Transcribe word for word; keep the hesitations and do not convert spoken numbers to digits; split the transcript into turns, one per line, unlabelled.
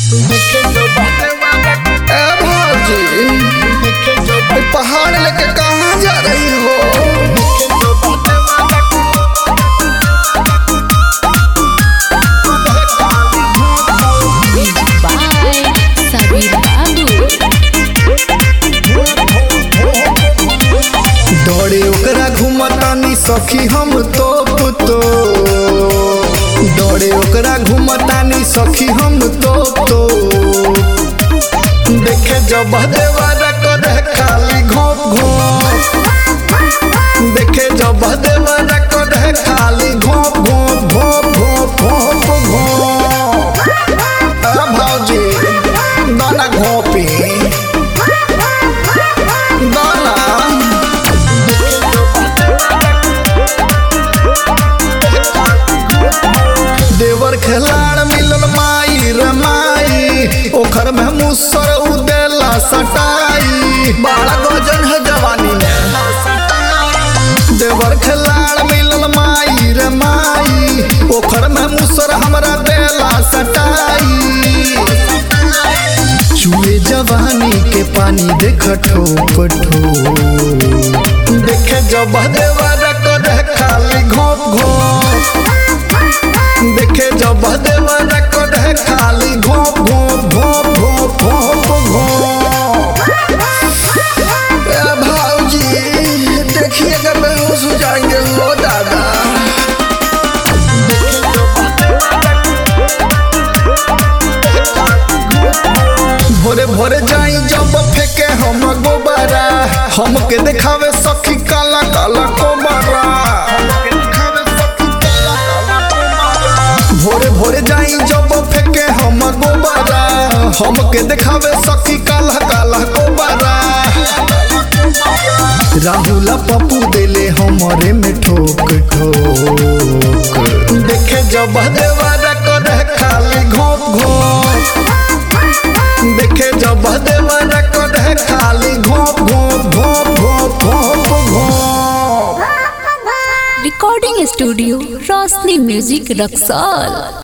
ए भाजी पहाड़ लेके कहाँ जा रही हो? दौड़े ओकरा घूमतानी सखी हम तो तो दौड़े ओकरा घूमतानी सखी हम तो तो देखे जब देवारा करे खाली घोप घोप देखे जब देवारा करे खाली घोप घोप घोप घोप घोप घोप आ भौजी दाना घोपी दाना देवर खिलाड़ मिलल माई रे माई ओखर में मुसर उदेला सटाई बड़ा गजन है जवानी में। देवर खिलाड़ मिलल माई रे माई ओखर में मुसर हमरा देला सटाई चूहे जवानी के पानी देख ठोप ठोप देखे जब देवर करे खाली घोप घोप देखे जब देवारा करे खाली घोप घोप घोप घोप घोप घोप ए भाऊजी देखिएगा बेहोश हो जाएंगे हो दादा। भोरे भोरे जाई जब फेंके हम गोबारा हमके दिखावे सखी काला काला कोबारा भोरे भोरे जाई जब फेंके हम गोबारा हमके दिखावे सखी काला काला कोबारा राहुल पप्पू देले हमरे में ठोक ठोक देखे जब देवारा करे खाली घोप घोप देखे जब देवारा करे खाली घोप घोप घोप घोप घोप घोप।
Recording studio Roshni music Raxaul.